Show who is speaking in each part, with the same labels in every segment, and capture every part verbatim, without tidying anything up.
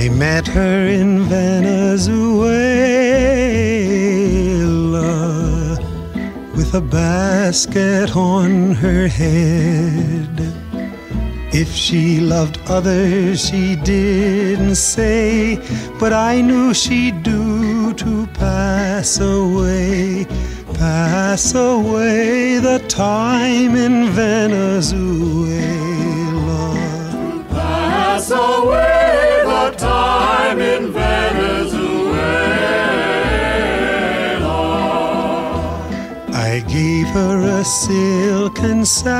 Speaker 1: I met her in Venezuela with a basket on her head. If she loved others, she didn't say, but I knew she'd do to pass away, pass away the time in Venezuela.
Speaker 2: Pass away the time in Venezuela.
Speaker 1: I gave her a silken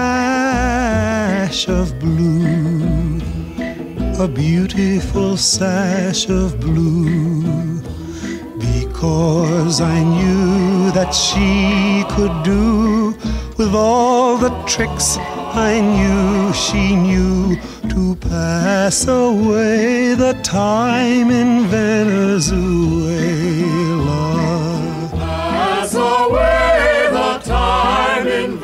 Speaker 1: sash of blue, a beautiful sash of blue, because I knew that she could do with all the tricks I knew she knew to pass away the time in Venezuela.
Speaker 2: Pass away the time in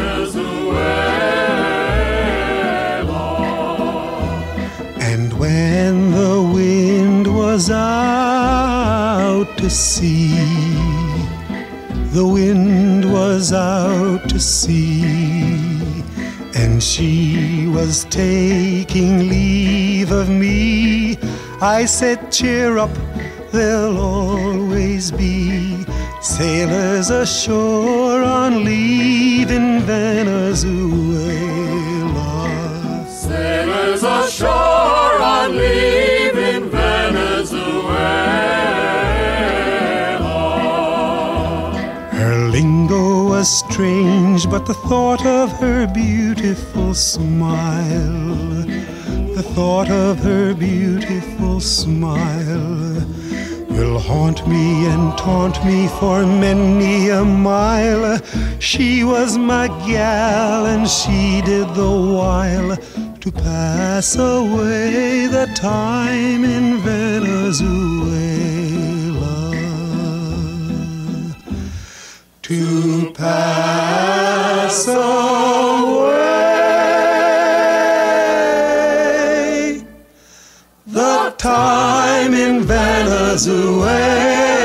Speaker 2: Venezuela.
Speaker 1: And when the wind was out to sea, the wind was out to sea, and she was taking leave of me, I said, cheer up, there'll always be sailors ashore on leave in Venezuela.
Speaker 2: Sailors ashore on leave in Venezuela.
Speaker 1: Her lingo was strange, but the thought of her beautiful smile, the thought of her beautiful smile will haunt me and taunt me for many a mile. She was my gal, and she did the while to pass away the time in Venezuela. To pass away the time in Venezuela.